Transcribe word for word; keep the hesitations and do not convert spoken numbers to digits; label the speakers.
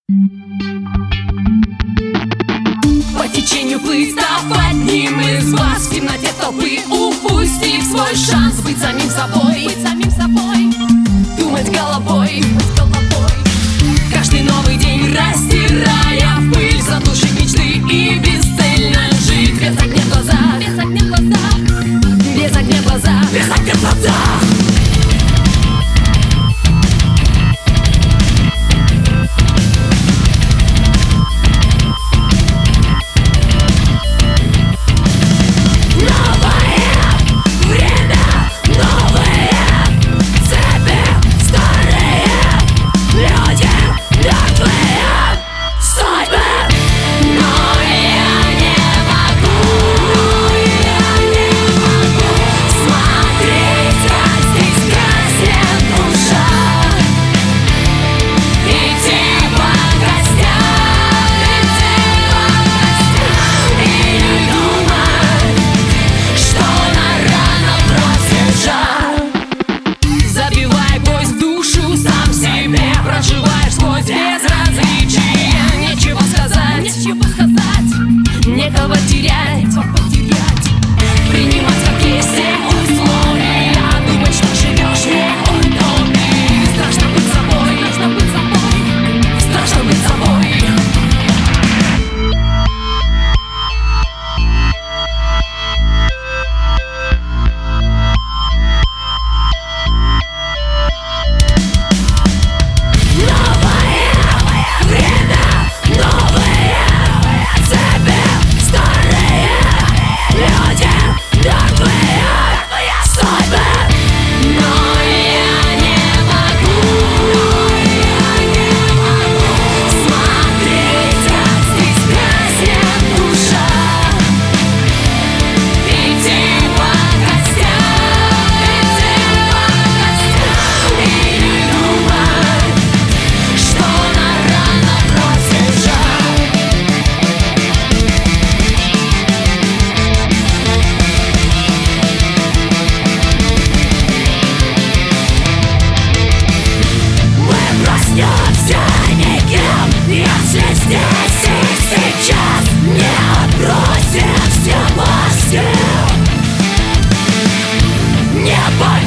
Speaker 1: По течению плыть, став одним из вас, в темноте толпы упустив свой шанс быть самим собой, быть самим собой, думать головой, думать головой. Каждый новый день растирая в пыль, задушить мечты и бесцельно жить без огня в глазах, без огня в глазах, без огня в глазах, без огня в глазах. Проживаешь сквозь безразличие, нечего сказать, нечего сказать, некого терять, потерять, принимать как есть все условия, думать, что живешь не утопии. Страшно быть собой, страшно быть собой, страшно быть собой. Если здесь и сейчас не отбросим все маски, не боимся.